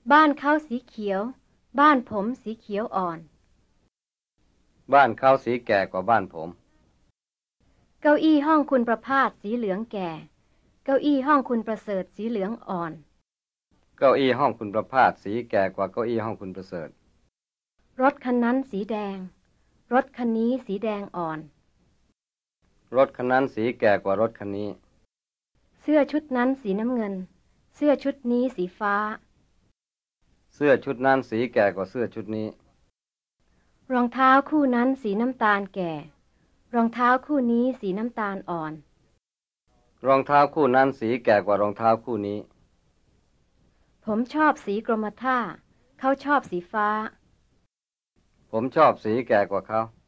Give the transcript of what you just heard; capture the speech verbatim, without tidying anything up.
บ้านเขาสีเขียวบ้านผมสีเขียวอ่อนบ้านเขาสีแก่กว่าบ้านผมเก้าอี้ห้องคุณประภาสสีเหลืองแก่เก้าอี้ห้องคุณประเสริฐสีเหลืองอ่อนเก้าอี้ห้องคุณประภาสสีแก่กว่าเก้าอี้ห้องคุณประเสริฐรถคันนั้นสีแดงรถคันนี้สีแดงอ่อนรถคันนั้นสีแก่กว่ารถคันนี้เสื้อชุดนั้นสีน้ำเงินเสื้อชุดนี้สีฟ้าเสื้อชุดนั้นสีแก่กว่าเสื้อชุดนี้รองเท้าคู่นั้นสีน้ำตาลแก่รองเท้าคู่นี้สีน้ำตาลอ่อนรองเท้าคู่นั้นสีแก่กว่ารองเท้าคู่นี้ผมชอบสีกรมท่าเขาชอบสีฟ้าผมชอบสีแก่กว่าเขา